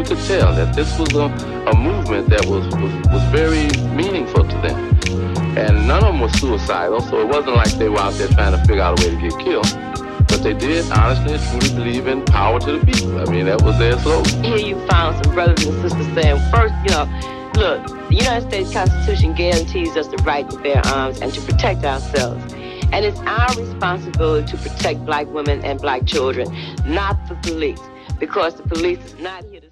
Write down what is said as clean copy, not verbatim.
could tell that this was a movement that was very meaningful to them. And none of them was suicidal, so it wasn't like they were out there trying to figure out a way to get killed. But they did honestly and truly believe in power to the people. I mean, that was their slogan. Here you found some brothers and sisters saying, first, look, the United States Constitution guarantees us the right to bear arms and to protect ourselves. And it's our responsibility to protect black women and black children, not the police, because the police is not here to